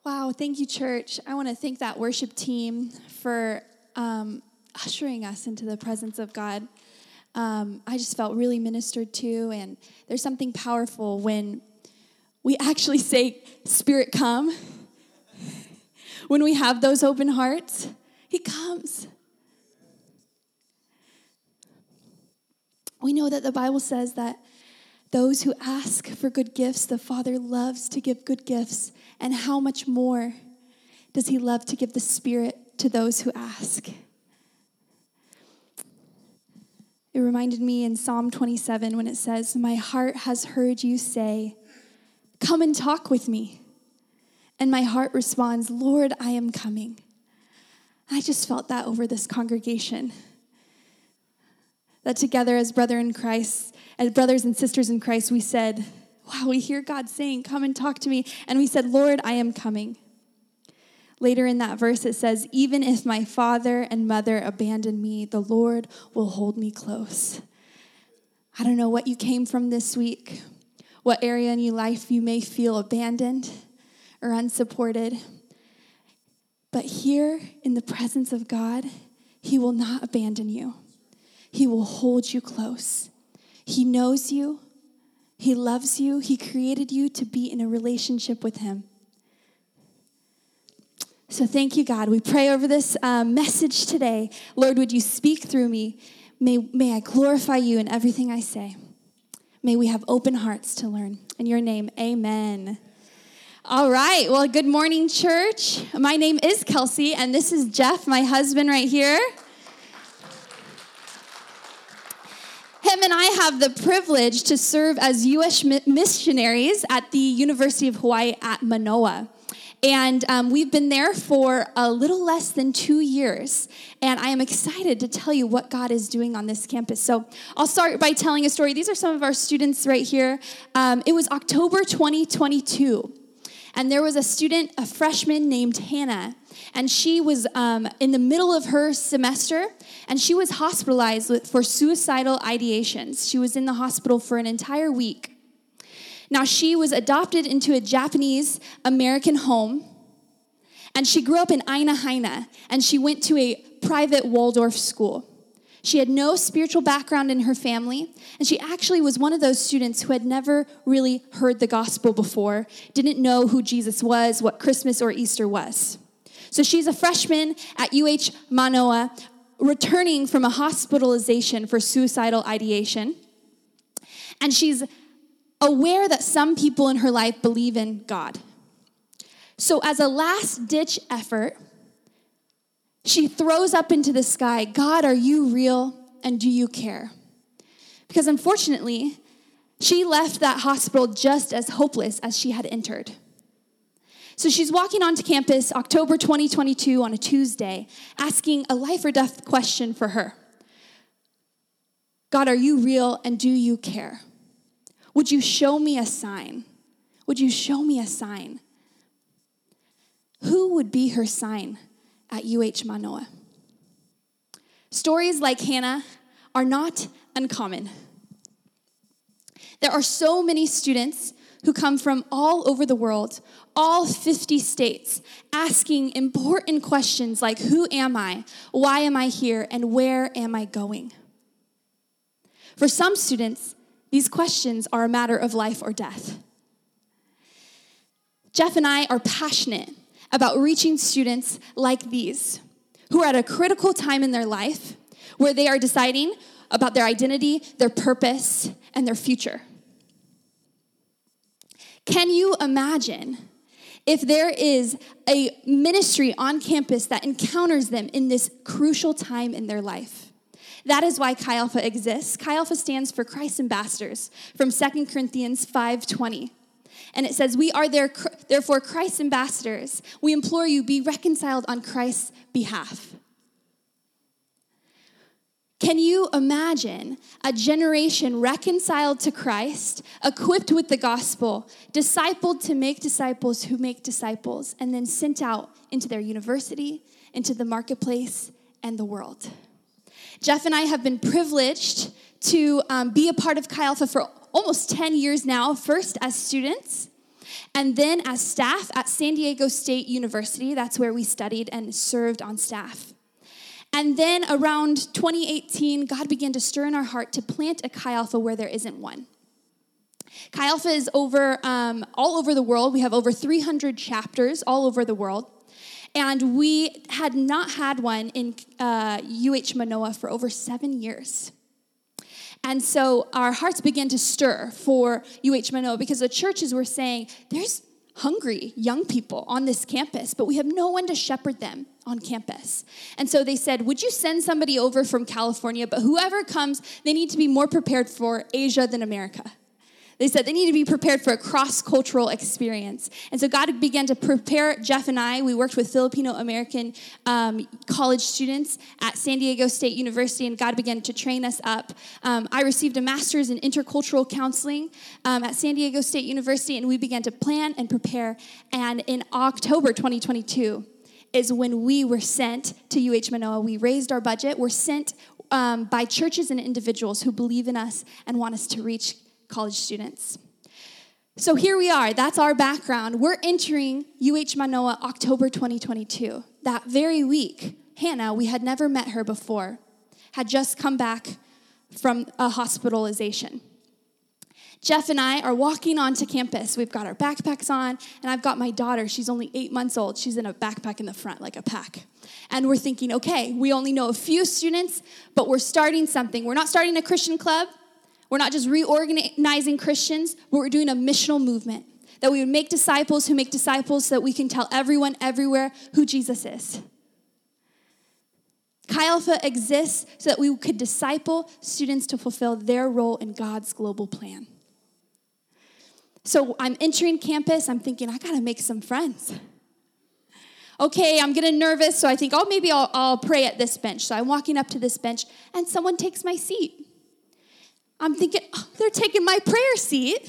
Wow, thank you, church. I want to thank that worship team for ushering us into the presence of God. I just felt really ministered to, and there's something powerful when we actually say, Spirit, come. When we have those open hearts, He comes. We know that the Bible says that those who ask for good gifts, the Father loves to give good gifts. And how much more does He love to give the Spirit to those who ask? It reminded me in Psalm 27 when it says, my heart has heard you say, come and talk with me. And my heart responds, Lord, I am coming. I just felt that over this congregation. That together as brothers and sisters in Christ, we said, wow, we hear God saying, come and talk to me. And we said, Lord, I am coming. Later in that verse, it says, even if my father and mother abandon me, the Lord will hold me close. I don't know what you came from this week, what area in your life you may feel abandoned or unsupported. But here in the presence of God, He will not abandon you. He will hold you close. He knows you. He loves you. He created you to be in a relationship with Him. So thank you, God. We pray over this message today. Lord, would you speak through me? May I glorify you in everything I say. May we have open hearts to learn. In your name, amen. All right. Well, good morning, church. My name is Kelsey, and this is Jeff, my husband right here. Him and I have the privilege to serve as U.S. missionaries at the University of Hawaii at Manoa. And we've been there for a little less than 2 years. And I am excited to tell you what God is doing on this campus. So I'll start by telling a story. These are some of our students right here. It was October 2022. And there was a student, a freshman named Hannah. And she was in the middle of her semester, and she was hospitalized for suicidal ideations. She was in the hospital for an entire week. Now, she was adopted into a Japanese-American home, and she grew up in Aina Haina, and she went to a private Waldorf school. She had no spiritual background in her family, and she actually was one of those students who had never really heard the gospel before, didn't know who Jesus was, what Christmas or Easter was. So she's a freshman at UH Manoa, returning from a hospitalization for suicidal ideation. And she's aware that some people in her life believe in God. So as a last-ditch effort, she throws up into the sky, God, are you real, and do you care? Because unfortunately, she left that hospital just as hopeless as she had entered. So she's walking onto campus, October 2022, on a Tuesday, asking a life or death question for her. God, are you real, and do you care? Would you show me a sign? Would you show me a sign? Who would be her sign at UH Manoa? Stories like Hannah are not uncommon. There are so many students who come from all over the world, all 50 states, asking important questions like, who am I? Why am I here? And where am I going? For some students, these questions are a matter of life or death. Jeff and I are passionate about reaching students like these, who are at a critical time in their life, where they are deciding about their identity, their purpose, and their future. Can you imagine if there is a ministry on campus that encounters them in this crucial time in their life? That is why Chi Alpha exists. Chi Alpha stands for Christ Ambassadors from 2 Corinthians 5:20. And it says, we are therefore Christ's ambassadors. We implore you, be reconciled on Christ's behalf. Can you imagine a generation reconciled to Christ, equipped with the gospel, discipled to make disciples who make disciples, and then sent out into their university, into the marketplace, and the world? Jeff and I have been privileged to be a part of Chi Alpha for almost 10 years now, first as students, And then as staff at San Diego State University, that's where we studied and served on staff. And then around 2018, God began to stir in our heart to plant a Chi Alpha where there isn't one. Chi Alpha is all over the world. We have over 300 chapters all over the world. And we had not had one in UH Manoa for over 7 years. And so our hearts began to stir for UH Manoa because the churches were saying, there's hungry young people on this campus, but we have no one to shepherd them on campus. And so they said, would you send somebody over from California? But whoever comes, they need to be more prepared for Asia than America. They said they need to be prepared for a cross-cultural experience. And so God began to prepare Jeff and I. We worked with Filipino-American college students at San Diego State University, and God began to train us up. I received a master's in intercultural counseling at San Diego State University, and we began to plan and prepare. And in October 2022 is when we were sent to UH Manoa. We raised our budget. We're sent by churches and individuals who believe in us and want us to reach college students. So here we are. That's our background. We're entering UH Manoa October 2022. That very week, Hannah, we had never met her before, had just come back from a hospitalization. Jeff and I are walking onto campus. We've got our backpacks on, and I've got my daughter. She's only 8 months old. She's in a backpack in the front, like a pack. And we're thinking, okay, we only know a few students, but we're starting something. We're not starting a Christian club. We're not just reorganizing Christians, but we're doing a missional movement. That we would make disciples who make disciples so that we can tell everyone everywhere who Jesus is. Chi Alpha exists so that we could disciple students to fulfill their role in God's global plan. So I'm entering campus. I'm thinking, I got to make some friends. Okay, I'm getting nervous, so I think, maybe I'll pray at this bench. So I'm walking up to this bench, and someone takes my seat. I'm thinking, they're taking my prayer seat.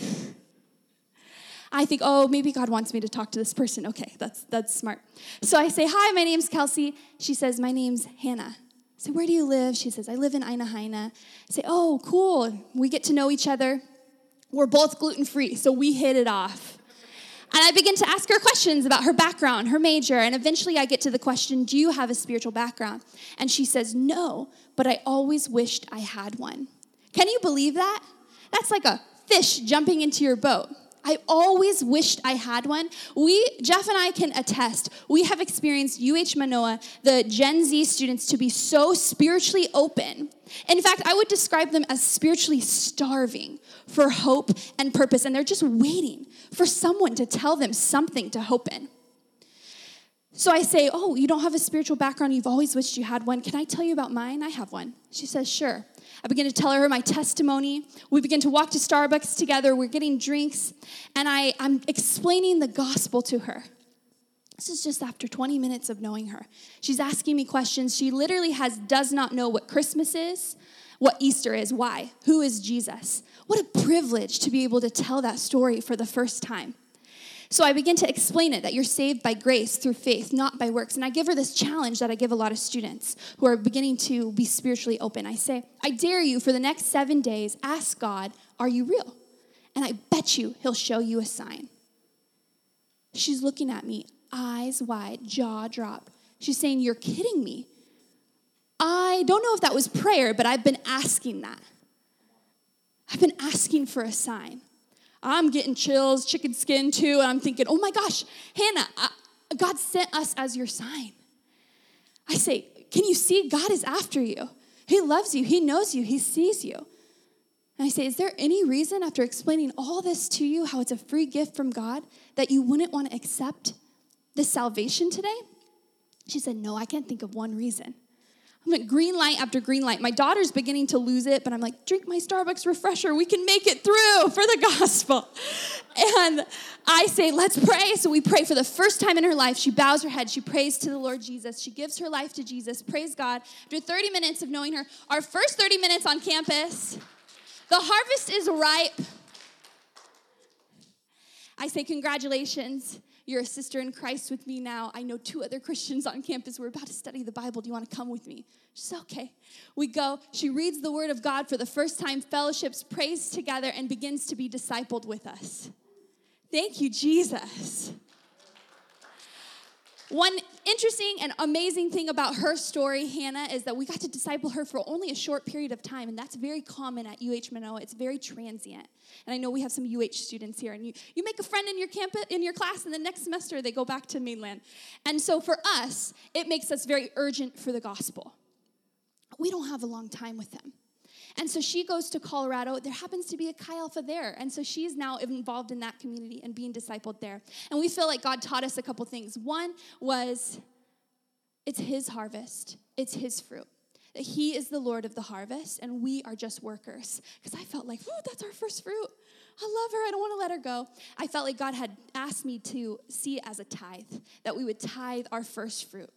I think, maybe God wants me to talk to this person. Okay, that's smart. So I say, hi, my name's Kelsey. She says, my name's Hannah. I say, where do you live? She says, I live in Ainahaina. I say, oh, cool. We get to know each other. We're both gluten-free, so we hit it off. And I begin to ask her questions about her background, her major, and eventually I get to the question, do you have a spiritual background? And she says, no, but I always wished I had one. Can you believe that? That's like a fish jumping into your boat. I always wished I had one. Jeff and I can attest, we have experienced UH Manoa, the Gen Z students, to be so spiritually open. In fact, I would describe them as spiritually starving for hope and purpose, and they're just waiting for someone to tell them something to hope in. So I say, you don't have a spiritual background, you've always wished you had one. Can I tell you about mine? I have one. She says, sure. I begin to tell her my testimony. We begin to walk to Starbucks together. We're getting drinks. And I'm explaining the gospel to her. This is just after 20 minutes of knowing her. She's asking me questions. She literally does not know what Christmas is, what Easter is, why, who is Jesus. What a privilege to be able to tell that story for the first time. So I begin to explain it, that you're saved by grace through faith, not by works. And I give her this challenge that I give a lot of students who are beginning to be spiritually open. I say, I dare you for the next 7 days, ask God, are you real? And I bet you he'll show you a sign. She's looking at me, eyes wide, jaw drop. She's saying, you're kidding me. I don't know if that was prayer, but I've been asking that. I've been asking for a sign. I'm getting chills, chicken skin too, and I'm thinking, oh my gosh, Hannah, God sent us as your sign. I say, can you see God is after you? He loves you, he knows you, he sees you. And I say, is there any reason after explaining all this to you, how it's a free gift from God, that you wouldn't want to accept this salvation today? She said, no, I can't think of one reason. I'm like, green light after green light. My daughter's beginning to lose it, but I'm like, drink my Starbucks refresher. We can make it through for the gospel. And I say, let's pray. So we pray for the first time in her life. She bows her head. She prays to the Lord Jesus. She gives her life to Jesus. Praise God. After 30 minutes of knowing her, our first 30 minutes on campus, the harvest is ripe. I say, congratulations. You're a sister in Christ with me now. I know 2 other Christians on campus. We're about to study the Bible. Do you want to come with me? She said, okay. We go. She reads the word of God for the first time, fellowships, prays together, and begins to be discipled with us. Thank you, Jesus. One interesting and amazing thing about her story, Hannah, is that we got to disciple her for only a short period of time, and that's very common at UH Manoa. It's very transient. And I know we have some UH students here, and you make a friend in your campus, in your class, and the next semester they go back to mainland. And so for us, it makes us very urgent for the gospel. We don't have a long time with them. And so she goes to Colorado. There happens to be a Chi Alpha there. And so she's now involved in that community and being discipled there. And we feel like God taught us a couple things. One was, it's his harvest. It's his fruit. That he is the Lord of the harvest, and we are just workers. Because I felt like, that's our first fruit. I love her. I don't want to let her go. I felt like God had asked me to see it as a tithe, that we would tithe our first fruit.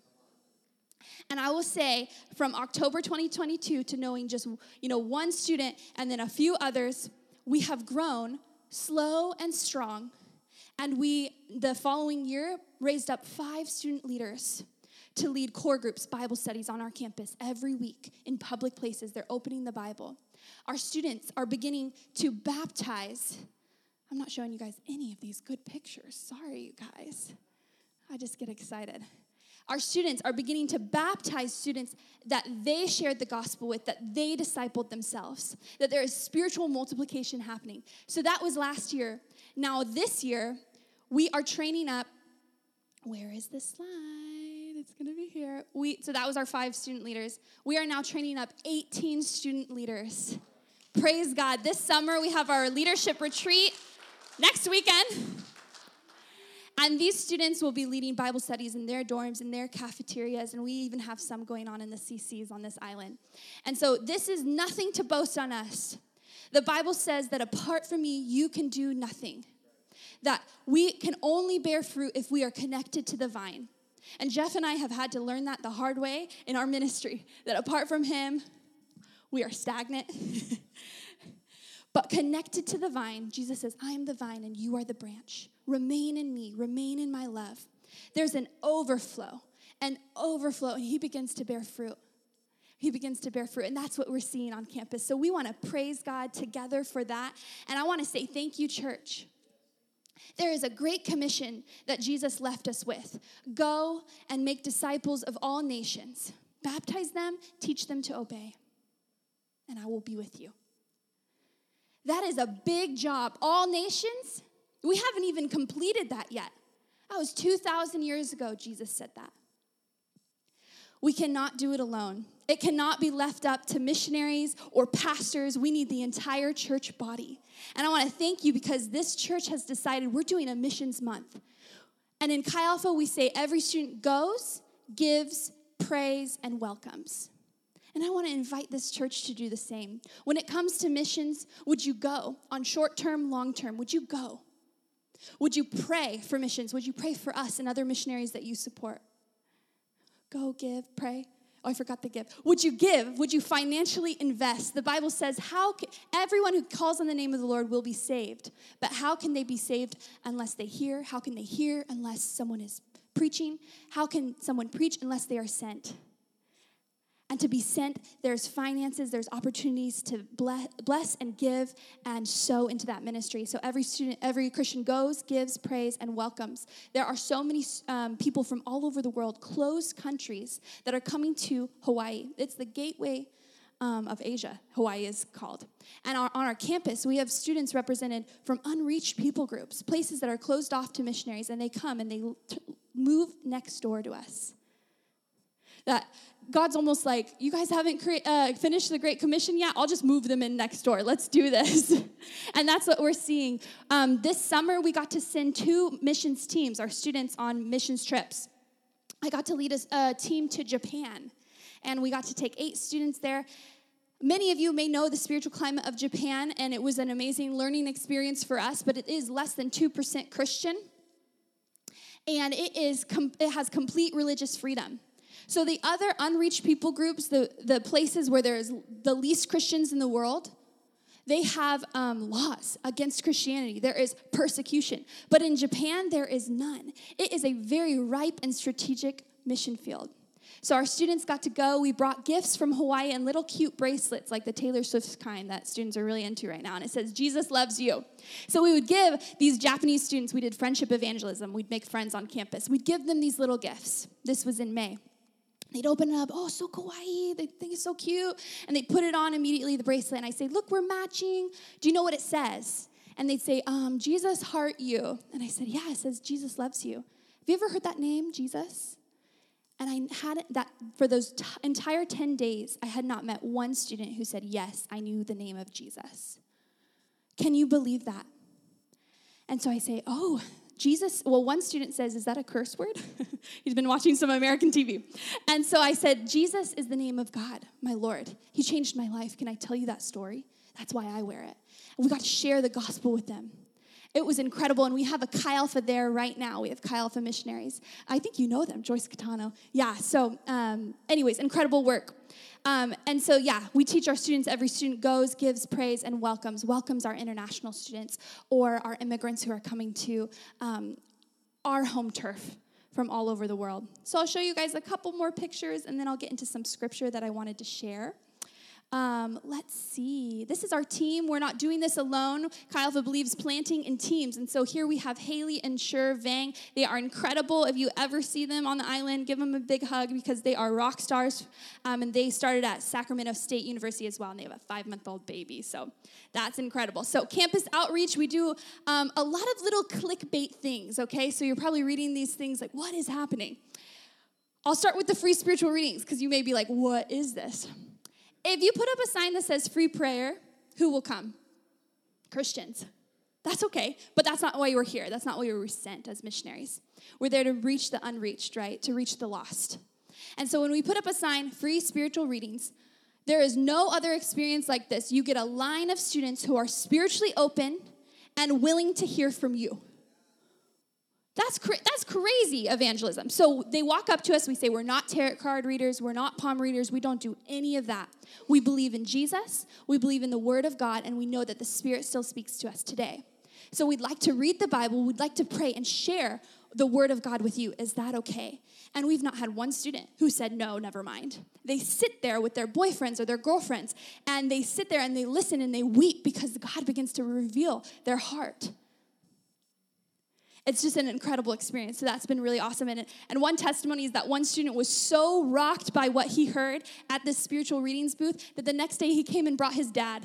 And I will say, from October 2022 to knowing just, one student and then a few others, we have grown slow and strong. And we, the following year, raised up 5 student leaders to lead core groups, Bible studies on our campus every week in public places. They're opening the Bible. Our students are beginning to baptize. I'm not showing you guys any of these good pictures. Sorry, you guys. I just get excited. Our students are beginning to baptize students that they shared the gospel with, that they discipled themselves, that there is spiritual multiplication happening. So that was last year. Now this year, we are training up. Where is this slide? It's going to be here. So that was our 5 student leaders. We are now training up 18 student leaders. Praise God. This summer, we have our leadership retreat next weekend. And these students will be leading Bible studies in their dorms, in their cafeterias, and we even have some going on in the CCs on this island. And so this is nothing to boast on us. The Bible says that apart from me, you can do nothing. That we can only bear fruit if we are connected to the vine. And Jeff and I have had to learn that the hard way in our ministry, that apart from him, we are stagnant. But connected to the vine, Jesus says, I am the vine and you are the branch. Remain in me, remain in my love. There's an overflow, and he begins to bear fruit. He begins to bear fruit, and that's what we're seeing on campus. So we want to praise God together for that, and I want to say thank you, church. There is a great commission that Jesus left us with. Go and make disciples of all nations. Baptize them, teach them to obey, and I will be with you. That is a big job. All nations, we haven't even completed that yet. That was 2,000 years ago, Jesus said that. We cannot do it alone. It cannot be left up to missionaries or pastors. We need the entire church body. And I want to thank you because this church has decided we're doing a missions month. And in Chi Alpha, we say every student goes, gives, prays, and welcomes. And I want to invite this church to do the same. When it comes to missions, would you go? On short-term, long-term, would you go? Would you pray for missions? Would you pray for us and other missionaries that you support? Go, give, pray. Oh, I forgot to give. Would you give? Would you financially invest? The Bible says everyone who calls on the name of the Lord will be saved. But how can they be saved unless they hear? How can they hear unless someone is preaching? How can someone preach unless they are sent? And to be sent, there's finances, there's opportunities to bless and give and sow into that ministry. So every Christian goes, gives, prays, and welcomes. There are so many people from all over the world, closed countries, that are coming to Hawaii. It's the gateway of Asia, Hawaii is called. And on our campus, we have students represented from unreached people groups, places that are closed off to missionaries, and they come and they move next door to us. That God's almost like, you guys haven't finished the Great Commission yet? I'll just move them in next door. Let's do this. And that's what we're seeing. This summer, we got to send 2 missions teams, our students, on missions trips. I got to lead a team to Japan, and we got to take 8 students there. Many of you may know the spiritual climate of Japan, and it was an amazing learning experience for us, but it is less than 2% Christian, and it has complete religious freedom. So the other unreached people groups, the places where there's the least Christians in the world, they have laws against Christianity. There is persecution. But in Japan, there is none. It is a very ripe and strategic mission field. So our students got to go. We brought gifts from Hawaii and little cute bracelets, like the Taylor Swift kind that students are really into right now. And it says, Jesus loves you. So we would give these Japanese students, we did friendship evangelism. We'd make friends on campus. We'd give them these little gifts. This was in May. They'd open it up, oh, so kawaii, they think it's so cute. And they'd put it on immediately, the bracelet, and I say, look, we're matching. Do you know what it says? And they'd say, Jesus heart you. And I said, yeah, it says Jesus loves you. Have you ever heard that name, Jesus? And I had that for those entire 10 days, I had not met one student who said, yes, I knew the name of Jesus. Can you believe that? And so I say, oh, Jesus, well, one student says, is that a curse word? He's been watching some American TV. And so I said, Jesus is the name of God, my Lord. He changed my life. Can I tell you that story? That's why I wear it. And we got to share the gospel with them. It was incredible, and we have a Chi Alpha there right now. We have Chi Alpha missionaries. I think you know them, Joyce Catano. Yeah, so anyways, incredible work. And so, yeah, we teach our students. Every student goes, gives, prays, and welcomes our international students or our immigrants who are coming to our home turf from all over the world. So I'll show you guys a couple more pictures, and then I'll get into some scripture that I wanted to share. Let's see. This is our team. We're not doing this alone. Chi Alpha believes planting in teams. And so here we have Haley and Sher Vang. They are incredible. If you ever see them on the island, give them a big hug because they are rock stars. And they started at Sacramento State University as well. And they have a 5-month-old baby. So that's incredible. So campus outreach, we do a lot of little clickbait things, okay? So you're probably reading these things like, what is happening? I'll start with the free spiritual readings because you may be like, what is this? If you put up a sign that says free prayer, who will come? Christians. That's okay, but that's not why we're here. That's not why we were sent as missionaries. We're there to reach the unreached, right? To reach the lost. And so when we put up a sign, free spiritual readings, there is no other experience like this. You get a line of students who are spiritually open and willing to hear from you. That's crazy evangelism. So they walk up to us. We say, we're not tarot card readers. We're not palm readers. We don't do any of that. We believe in Jesus. We believe in the Word of God. And we know that the Spirit still speaks to us today. So we'd like to read the Bible. We'd like to pray and share the Word of God with you. Is that okay? And we've not had one student who said, no, never mind. They sit there with their boyfriends or their girlfriends. And they sit there and they listen and they weep because God begins to reveal their heart. It's just an incredible experience. So that's been really awesome. And one testimony is that one student was so rocked by what he heard at this spiritual readings booth that the next day he came and brought his dad.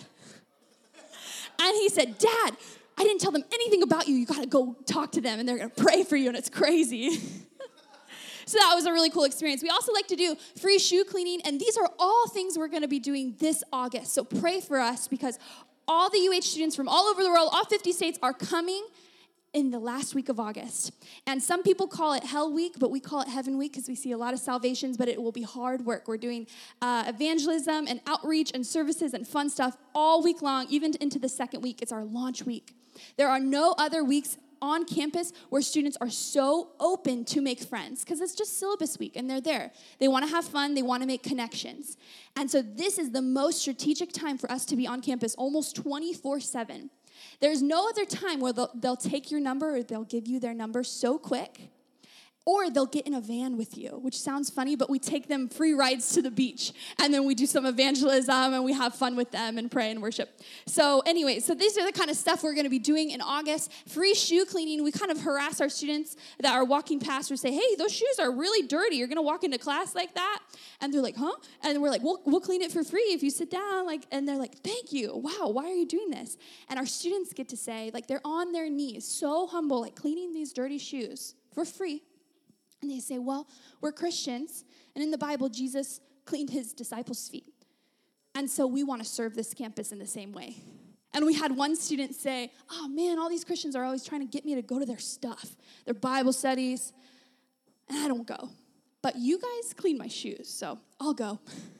And he said, Dad, I didn't tell them anything about you. You got to go talk to them, and they're going to pray for you, and it's crazy. So that was a really cool experience. We also like to do free shoe cleaning, and these are all things we're going to be doing this August. So pray for us because all the UH students from all over the world, all 50 states, are coming in the last week of August. And some people call it Hell Week, but we call it Heaven Week because we see a lot of salvations, but it will be hard work. We're doing evangelism and outreach and services and fun stuff all week long, even into the second week. It's our launch week. There are no other weeks on campus where students are so open to make friends because it's just syllabus week and they're there. They want to have fun. They want to make connections. And so this is the most strategic time for us to be on campus almost 24/7. There's no other time where they'll take your number or they'll give you their number so quick, or they'll get in a van with you, which sounds funny, but we take them free rides to the beach, and then we do some evangelism, and we have fun with them and pray and worship. So anyway, so these are the kind of stuff we're going to be doing in August. Free shoe cleaning. We kind of harass our students that are walking past or say, hey, those shoes are really dirty. You're going to walk into class like that? And they're like, huh? And we're like, we'll clean it for free if you sit down. And they're like, thank you. Wow, why are you doing this? And our students get to say, they're on their knees, so humble, cleaning these dirty shoes for free. And they say, well, we're Christians, and in the Bible, Jesus cleaned his disciples' feet. And so we want to serve this campus in the same way. And we had one student say, oh, man, all these Christians are always trying to get me to go to their stuff, their Bible studies, and I don't go. But you guys clean my shoes, so I'll go.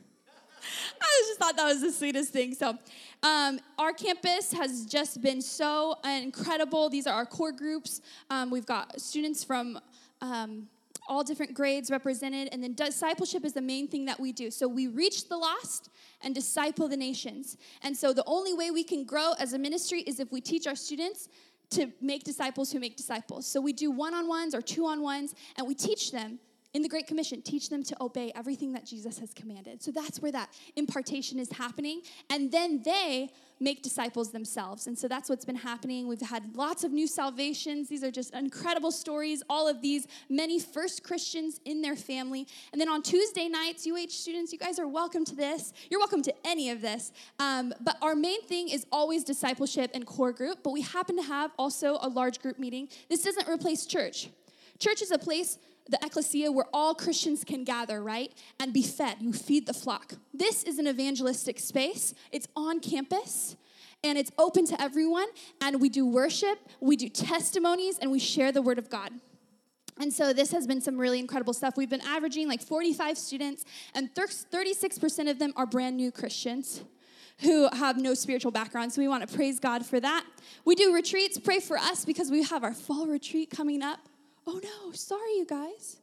I just thought that was the sweetest thing. So our campus has just been so incredible. These are our core groups. We've got students from all different grades represented, and then discipleship is the main thing that we do. So we reach the lost and disciple the nations. And so the only way we can grow as a ministry is if we teach our students to make disciples who make disciples. So we do one-on-ones or two-on-ones, and we teach them in the Great Commission, teach them to obey everything that Jesus has commanded. So that's where that impartation is happening. And then they make disciples themselves. And so that's what's been happening. We've had lots of new salvations. These are just incredible stories. All of these, many first Christians in their family. And then on Tuesday nights, UH students, you guys are welcome to this. You're welcome to any of this. But our main thing is always discipleship and core group. But we happen to have also a large group meeting. This doesn't replace church. Church is a place, the ecclesia, where all Christians can gather, right? And be fed. You feed the flock. This is an evangelistic space. It's on campus, and it's open to everyone. And we do worship, we do testimonies, and we share the word of God. And so this has been some really incredible stuff. We've been averaging like 45 students, and 36% of them are brand new Christians who have no spiritual background. So we want to praise God for that. We do retreats. Pray for us because we have our fall retreat coming up. Oh no, sorry you guys.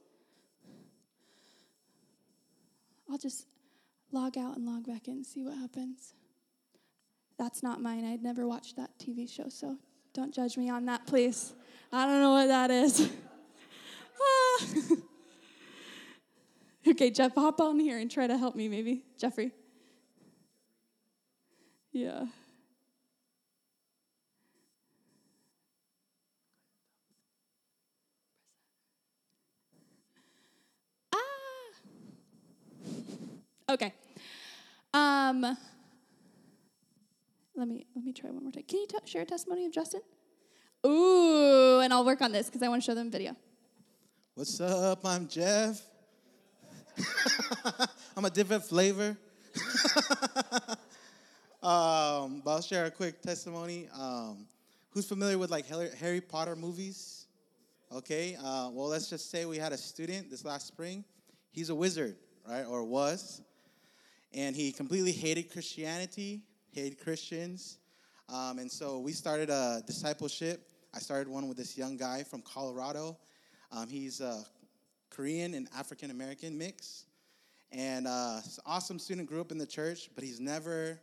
I'll just log out and log back in and see what happens. That's not mine. I'd never watched that TV show, so don't judge me on that, please. I don't know what that is. Okay, Jeff, hop on here and try to help me maybe. Jeffrey. Yeah. Okay. Let me try one more time. Can you share a testimony of Justin? Ooh, and I'll work on this because I want to show them video. What's up? I'm Jeff. I'm a different flavor. But I'll share a quick testimony. Who's familiar with like Harry Potter movies? Okay. Well, let's just say we had a student this last spring. He's a wizard, right? Or was. And he completely hated Christianity, hated Christians. And so we started a discipleship. I started one with this young guy from Colorado. He's a Korean and African-American mix. And he's an awesome student, grew up in the church, but he's never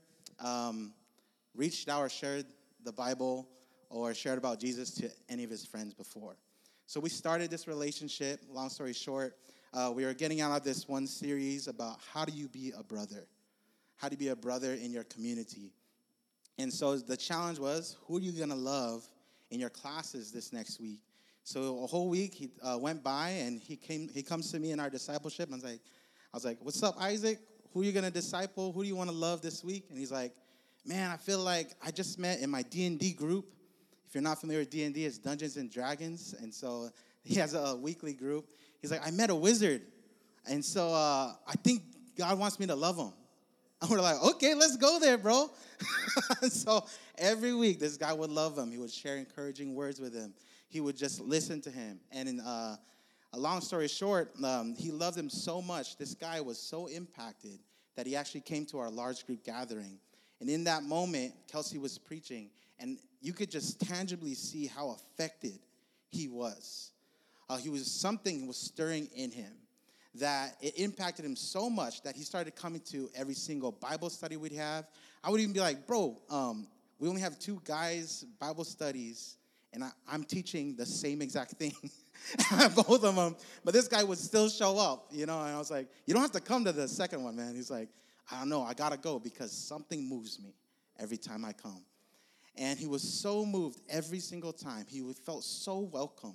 reached out or shared the Bible or shared about Jesus to any of his friends before. So we started this relationship. Long story short, we were getting out of this one series about how do you be a brother? How do you be a brother in your community? And so the challenge was, who are you going to love in your classes this next week? So a whole week he went by, and he comes to me in our discipleship, and I was like, what's up, Isaac? Who are you going to disciple? Who do you want to love this week? And he's like, man, I feel like I just met in my D&D group. If you're not familiar with D&D, it's Dungeons and Dragons. And so he has a weekly group. He's like, I met a wizard. And so I think God wants me to love him. And we're like, okay, let's go there, bro. So every week, this guy would love him. He would share encouraging words with him. He would just listen to him. And in a long story short, he loved him so much. This guy was so impacted that he actually came to our large group gathering. And in that moment, Kelsey was preaching, and you could just tangibly see how affected he was. Something was stirring in him that it impacted him so much that he started coming to every single Bible study we'd have. I would even be like, bro, we only have 2 guys' Bible studies, and I'm teaching the same exact thing. Both of them. But this guy would still show up, And I was like, you don't have to come to the second one, man. He's like, I don't know, I got to go because something moves me every time I come. And he was so moved every single time. He felt so welcome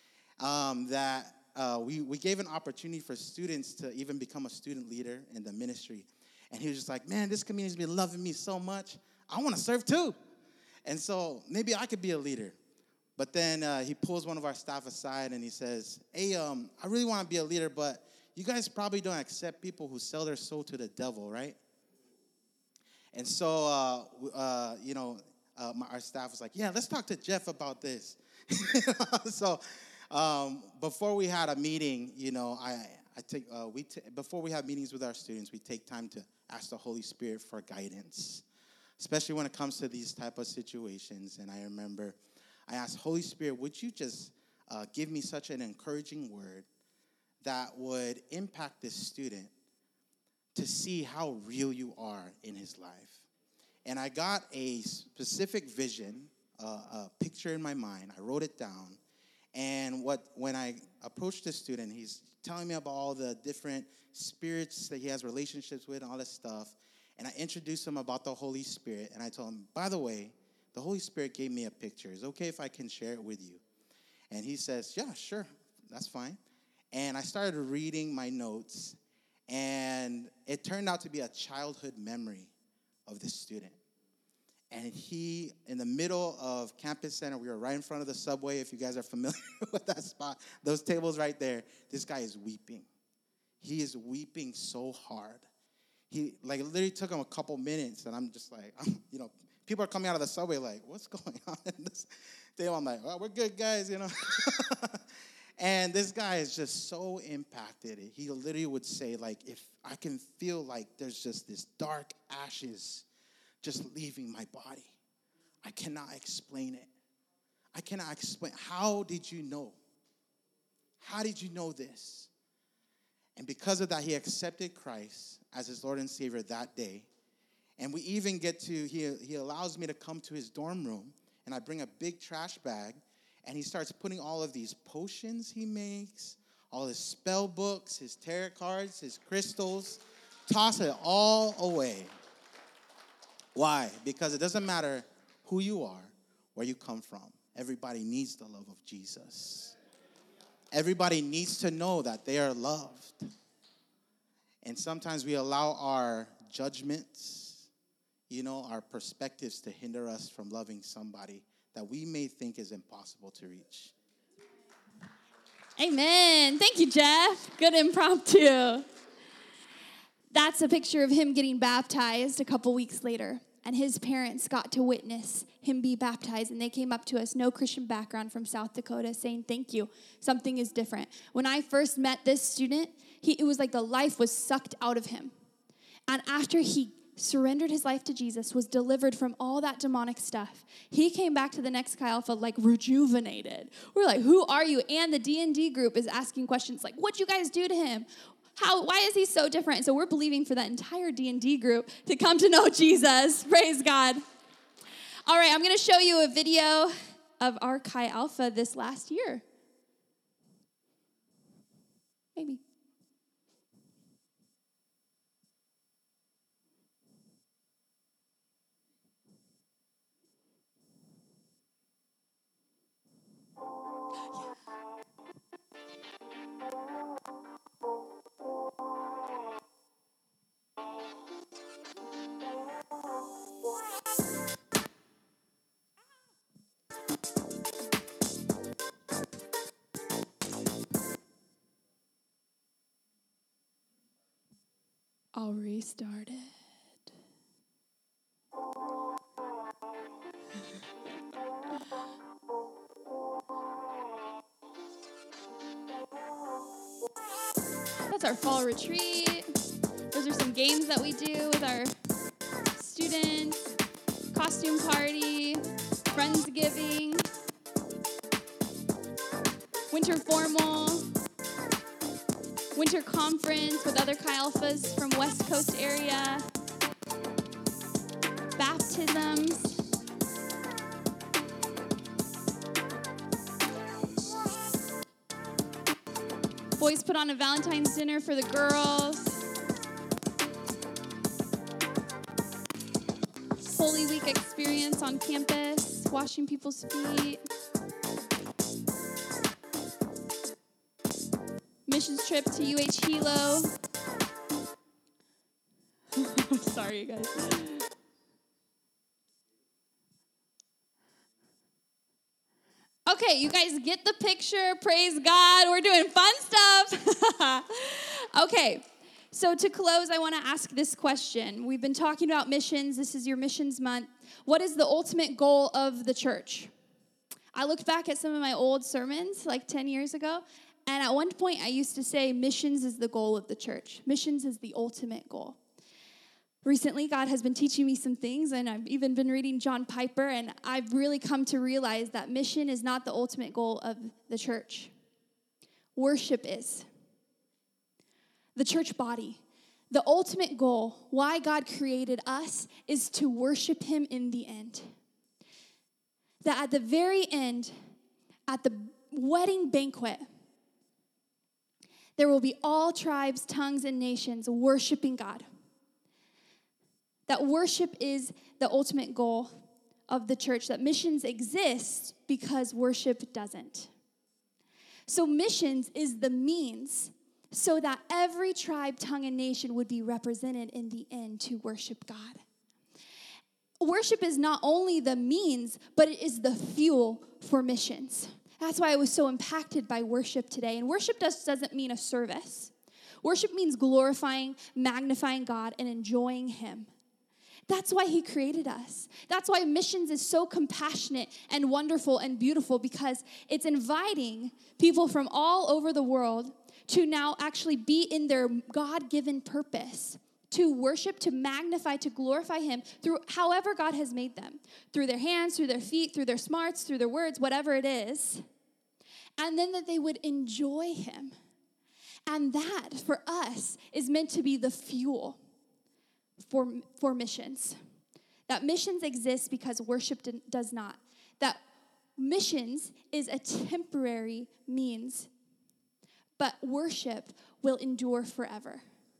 that we gave an opportunity for students to even become a student leader in the ministry. And he was just like, man, this community's been loving me so much. I want to serve too. And so maybe I could be a leader. But then he pulls one of our staff aside and he says, hey, I really want to be a leader, but you guys probably don't accept people who sell their soul to the devil, right? And so, our staff was like, yeah, let's talk to Jeff about this. So before we had a meeting, before we have meetings with our students, we take time to ask the Holy Spirit for guidance, especially when it comes to these type of situations. And I remember I asked, Holy Spirit, would you just give me such an encouraging word that would impact this student to see how real you are in his life? And I got a specific vision, a picture in my mind. I wrote it down. And when I approached this student, he's telling me about all the different spirits that he has relationships with and all this stuff. And I introduced him about the Holy Spirit. And I told him, by the way, the Holy Spirit gave me a picture. Is it okay if I can share it with you? And he says, yeah, sure, that's fine. And I started reading my notes. And it turned out to be a childhood memory of this student. And he, in the middle of Campus Center, we were right in front of the subway, if you guys are familiar with that spot, those tables right there. This guy is weeping. He is weeping so hard. He, like, it literally took him a couple minutes, and I'm just like, people are coming out of the subway like, what's going on in this table? I'm like, oh, we're good, guys, And this guy is just so impacted. He literally would say, like, if I can feel like there's just this dark ashes just leaving my body. I cannot explain it. I cannot explain. How did you know? How did you know this? And because of that, he accepted Christ as his Lord and Savior that day. And we even get to, he allows me to come to his dorm room, and I bring a big trash bag, and he starts putting all of these potions he makes, all his spell books, his tarot cards, his crystals, toss it all away. Why? Because it doesn't matter who you are, where you come from. Everybody needs the love of Jesus. Everybody needs to know that they are loved. And sometimes we allow our judgments, our perspectives to hinder us from loving somebody that we may think is impossible to reach. Amen. Thank you, Jeff. Good impromptu. That's a picture of him getting baptized a couple weeks later. And his parents got to witness him be baptized. And they came up to us, no Christian background, from South Dakota, saying, thank you. Something is different. When I first met this student, it was like the life was sucked out of him. And after he surrendered his life to Jesus, was delivered from all that demonic stuff, he came back to the next Chi Alpha like rejuvenated. We're like, who are you? And the D&D group is asking questions like, what'd you guys do to him? Why is he so different? So we're believing for that entire D&D group to come to know Jesus. Praise God. All right, I'm going to show you a video of our Chi Alpha this last year. Maybe. I'll restart it. That's our fall retreat. Those are some games that we do with our students. Costume party, Friendsgiving, winter formal, winter conference with other Chi Alphas from West Coast area, baptisms. Boys put on a Valentine's dinner for the girls. Holy Week experience on campus, washing people's feet. Missions trip to UH Hilo. Sorry, you guys. Okay, you guys get the picture. Praise God. We're doing fun stuff. Okay, so to close, I want to ask this question. We've been talking about missions. This is your missions month. What is the ultimate goal of the church? I looked back at some of my old sermons, like 10 years ago, and at one point I used to say missions is the goal of the church. Missions is the ultimate goal. Recently, God has been teaching me some things, and I've even been reading John Piper, and I've really come to realize that mission is not the ultimate goal of the church. Worship is. The church body. The ultimate goal, why God created us, is to worship him in the end. That at the very end, wedding banquet. There will be all tribes, tongues, and nations worshiping God. That worship is the ultimate goal of the church, that missions exist because worship doesn't. So missions is the means so that every tribe, tongue, and nation would be represented in the end to worship God. Worship is not only the means, but it is the fuel for missions. That's why I was so impacted by worship today. And worship doesn't mean a service. Worship means glorifying, magnifying God, and enjoying Him. That's why He created us. That's why missions is so compassionate and wonderful and beautiful, because it's inviting people from all over the world to now actually be in their God-given purpose, to worship, to magnify, to glorify Him through however God has made them, through their hands, through their feet, through their smarts, through their words, whatever it is, and then that they would enjoy Him. And that, for us, is meant to be the fuel for missions. That missions exist because worship does not. That missions is a temporary means, but worship will endure forever.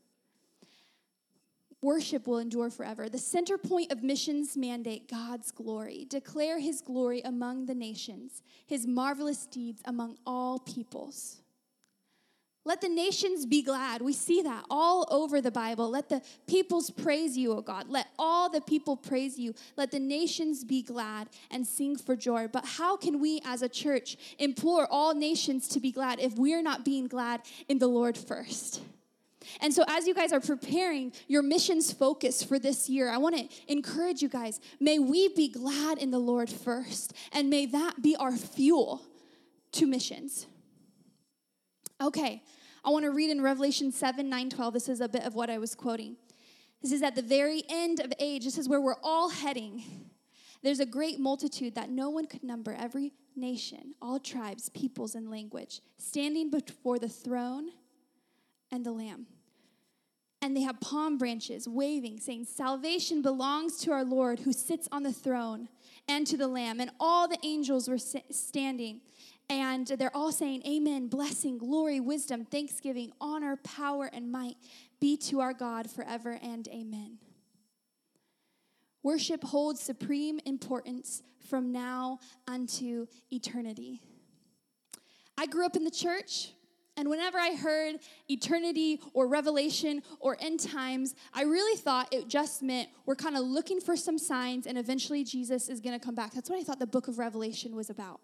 Worship will endure forever. The center point of missions mandate God's glory. Declare His glory among the nations, His marvelous deeds among all peoples. Let the nations be glad. We see that all over the Bible. Let the peoples praise you, O God. Let all the people praise you. Let the nations be glad and sing for joy. But how can we as a church implore all nations to be glad if we're not being glad in the Lord first? And so as you guys are preparing your missions focus for this year, I want to encourage you guys, may we be glad in the Lord first, and may that be our fuel to missions. Okay, I want to read in Revelation 7:9-12. This is a bit of what I was quoting. This is at the very end of age. This is where we're all heading. There's a great multitude that no one could number, every nation, all tribes, peoples, and language, standing before the throne and the Lamb. And they have palm branches waving, saying, "Salvation belongs to our Lord who sits on the throne and to the Lamb." And all the angels were standing. And they're all saying, "Amen, blessing, glory, wisdom, thanksgiving, honor, power, and might be to our God forever and amen." Worship holds supreme importance from now unto eternity. I grew up in the church, and whenever I heard eternity or revelation or end times, I really thought it just meant we're kind of looking for some signs and eventually Jesus is going to come back. That's what I thought the book of Revelation was about.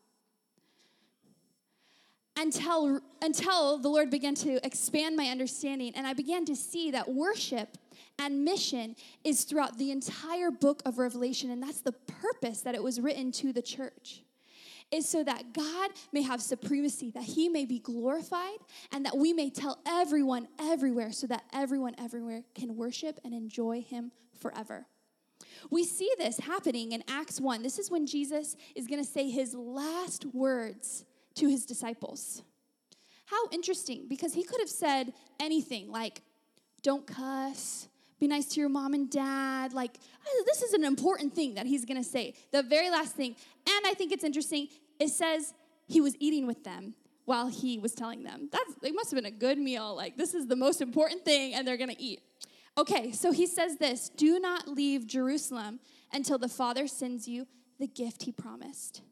Until the Lord began to expand my understanding, and I began to see that worship and mission is throughout the entire book of Revelation, and that's the purpose that it was written to the church, is so that God may have supremacy, that He may be glorified, and that we may tell everyone everywhere, so that everyone everywhere can worship and enjoy Him forever. We see this happening in Acts 1. This is when Jesus is going to say His last words to His disciples. How interesting, because He could have said anything like, don't cuss, be nice to your mom and dad. Like, this is an important thing that He's going to say. The very last thing. And I think it's interesting, it says He was eating with them while He was telling them. It must have been a good meal. Like, this is the most important thing, and they're going to eat. Okay, so He says this, "Do not leave Jerusalem until the Father sends you the gift He promised.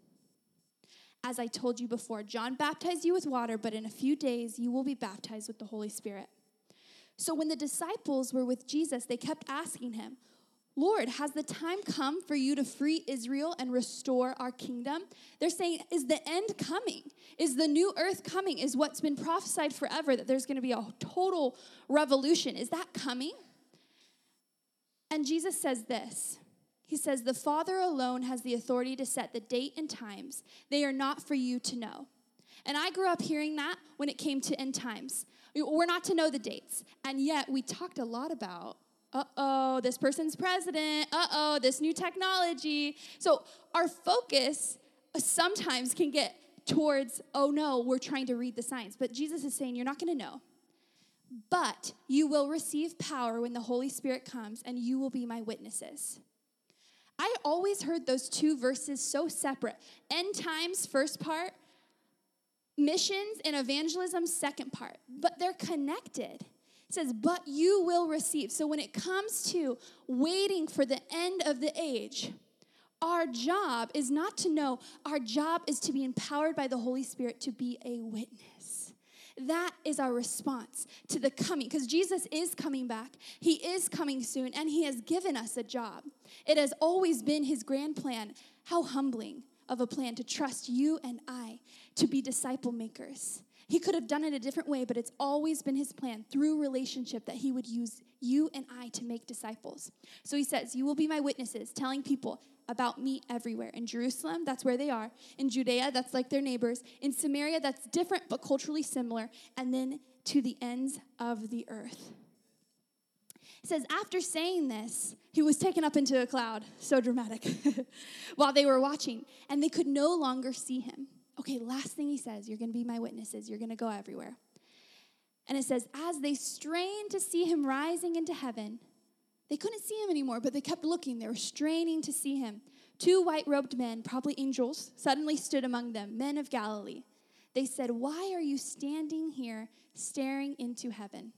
As I told you before, John baptized you with water, but in a few days you will be baptized with the Holy Spirit." So when the disciples were with Jesus, they kept asking Him, "Lord, has the time come for you to free Israel and restore our kingdom?" They're saying, is the end coming? Is the new earth coming? Is what's been prophesied forever, that there's going to be a total revolution? Is that coming? And Jesus says this. He says, "The Father alone has the authority to set the date and times. They are not for you to know." And I grew up hearing that when it came to end times. We're not to know the dates. And yet we talked a lot about, this person's president. This new technology. So our focus sometimes can get towards, oh no, we're trying to read the signs. But Jesus is saying, you're not going to know. But you will receive power when the Holy Spirit comes, and you will be my witnesses. I always heard those two verses so separate. End times, first part, Missions and evangelism, second part, but they're connected. It says, but you will receive. So when it comes to waiting for the end of the age, our job is not to know. Our job is to be empowered by the Holy Spirit to be a witness. That is our response to the coming, because Jesus is coming back. He is coming soon, and he has given us a job. It has always been his grand plan. How humbling of a plan to trust you and I to be disciple makers. He could have done it a different way, but it's always been his plan through relationship that he would use you and I to make disciples. So he says, you will be my witnesses, telling people about me everywhere. In Jerusalem, that's where they are. In Judea, that's like their neighbors. In Samaria, that's different but culturally similar. And then to the ends of the earth. It says, after saying this, he was taken up into a cloud. So dramatic. While they were watching. And they could no longer see him. Okay, last thing he says, you're going to be my witnesses. You're going to go everywhere. And it says, as they strained to see him rising into heaven, they couldn't see him anymore, but they kept looking. They were straining to see him. 2 white-robed men, probably angels, suddenly stood among them, men of Galilee. They said, why are you standing here staring into heaven?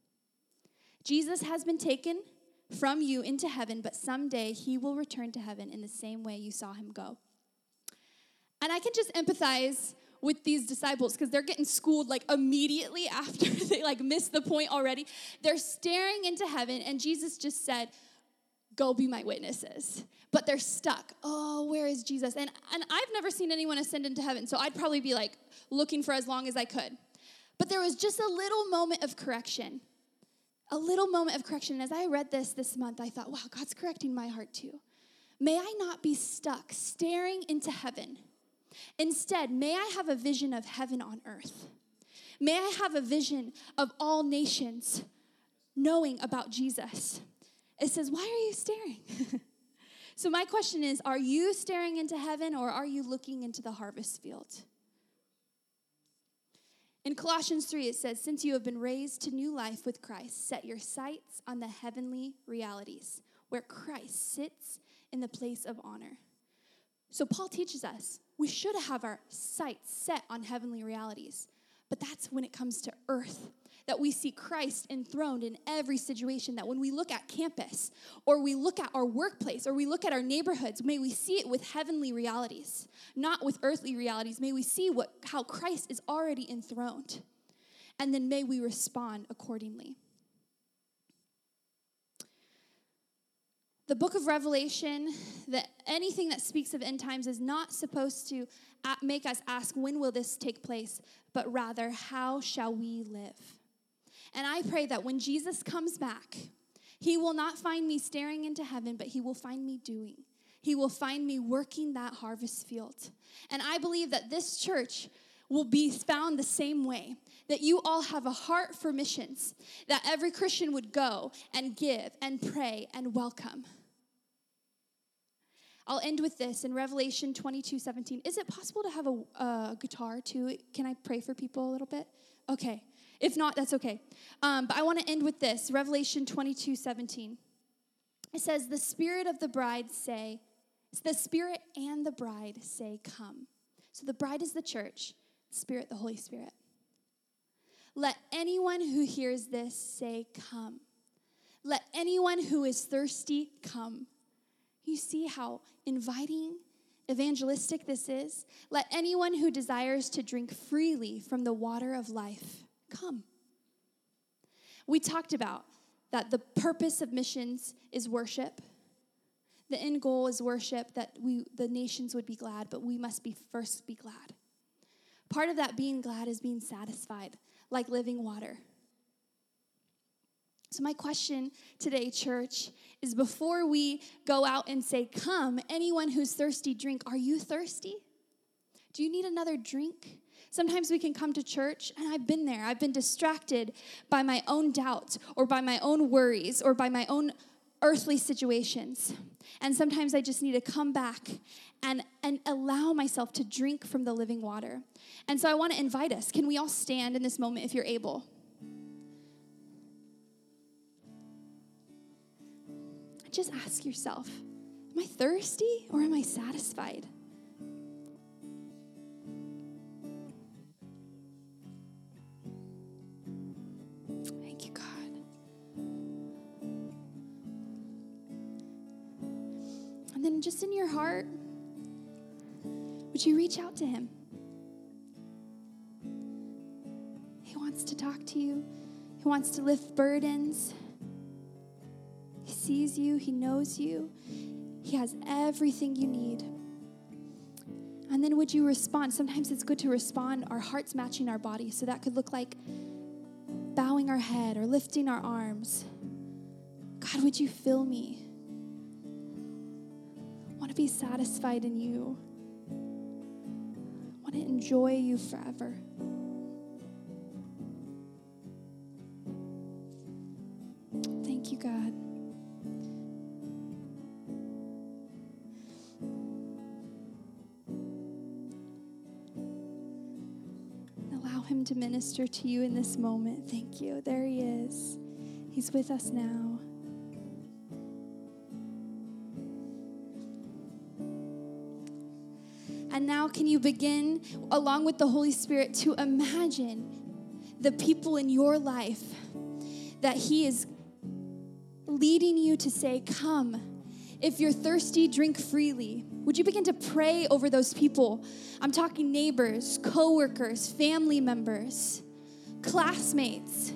Jesus has been taken from you into heaven, but someday he will return to heaven in the same way you saw him go. And I can just empathize with these disciples because they're getting schooled like immediately after they like missed the point already. They're staring into heaven, and Jesus just said, go be my witnesses. But they're stuck. Oh, where is Jesus? And I've never seen anyone ascend into heaven, so I'd probably be like looking for as long as I could. But there was just a little moment of correction. A little moment of correction. As I read this month, I thought, wow, God's correcting my heart too. May I not be stuck staring into heaven. Instead, may I have a vision of heaven on earth. May I have a vision of all nations knowing about Jesus. It says, why are you staring? So my question is, are you staring into heaven or are you looking into the harvest field? In Colossians 3, it says, since you have been raised to new life with Christ, set your sights on the heavenly realities, where Christ sits in the place of honor. So Paul teaches us we should have our sights set on heavenly realities. But that's when it comes to earth, that we see Christ enthroned in every situation, that when we look at campus, or we look at our workplace, or we look at our neighborhoods, may we see it with heavenly realities, not with earthly realities. May we see how Christ is already enthroned. And then may we respond accordingly. The book of Revelation, that anything that speaks of end times is not supposed to make us ask, when will this take place? But rather, how shall we live? And I pray that when Jesus comes back, he will not find me staring into heaven, but he will find me doing. He will find me working that harvest field. And I believe that this church will be found the same way, that you all have a heart for missions, that every Christian would go and give and pray and welcome. I'll end with this in Revelation 22:17. Is it possible to have a guitar too? Can I pray for people a little bit? Okay. If not, that's okay. But I want to end with this, Revelation 22:17. It says, the Spirit and the bride say, come. So the bride is the church, Spirit, the Holy Spirit. Let anyone who hears this say, come. Let anyone who is thirsty come. You see how inviting, evangelistic this is? Let anyone who desires to drink freely from the water of life come. We talked about that the purpose of missions is worship. The end goal is worship, that the nations would be glad, but we must first be glad. Part of that being glad is being satisfied, like living water. So my question today, church, is before we go out and say, come, anyone who's thirsty, drink. Are you thirsty? Do you need another drink? Sometimes we can come to church, and I've been there. I've been distracted by my own doubts or by my own worries or by my own earthly situations. And sometimes I just need to come back and allow myself to drink from the living water. And so I want to invite us. Can we all stand in this moment if you're able? Just ask yourself, am I thirsty or am I satisfied? And just in your heart, would you reach out to him? He wants to talk to you. He wants to lift burdens. He sees you. He knows you. He has everything you need. And then would you respond? Sometimes it's good to respond, our hearts matching our body. So that could look like bowing our head or lifting our arms. God, would you fill me? I want to be satisfied in you. I want to enjoy you forever. Thank you, God. Allow him to minister to you in this moment. Thank you. There he is. He's with us now. And now can you begin, along with the Holy Spirit, to imagine the people in your life that he is leading you to say, come. If you're thirsty, drink freely. Would you begin to pray over those people? I'm talking neighbors, coworkers, family members, classmates.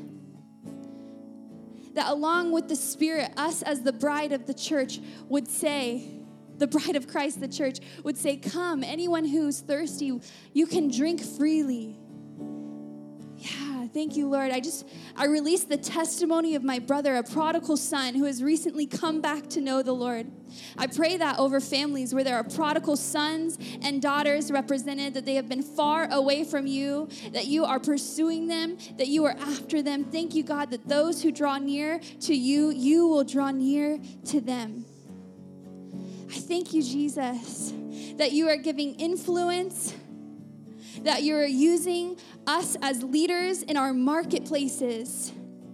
That along with the Spirit, us as the bride of the church would say, the bride of Christ, the church, would say, come, anyone who's thirsty, you can drink freely. Yeah, thank you, Lord. I released the testimony of my brother, a prodigal son who has recently come back to know the Lord. I pray that over families where there are prodigal sons and daughters represented, that they have been far away from you, that you are pursuing them, that you are after them. Thank you, God, that those who draw near to you, you will draw near to them. I thank you, Jesus, that you are giving influence, that you are using us as leaders in our marketplaces.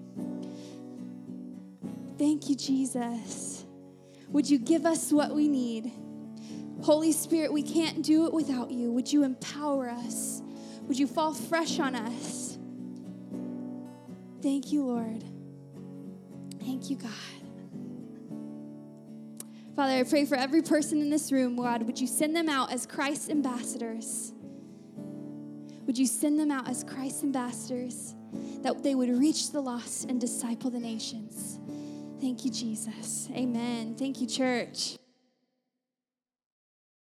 Thank you, Jesus. Would you give us what we need? Holy Spirit, we can't do it without you. Would you empower us? Would you fall fresh on us? Thank you, Lord. Thank you, God. Father, I pray for every person in this room, God, would you send them out as Christ's ambassadors? Would you send them out as Christ's ambassadors, that they would reach the lost and disciple the nations? Thank you, Jesus. Amen. Thank you, church.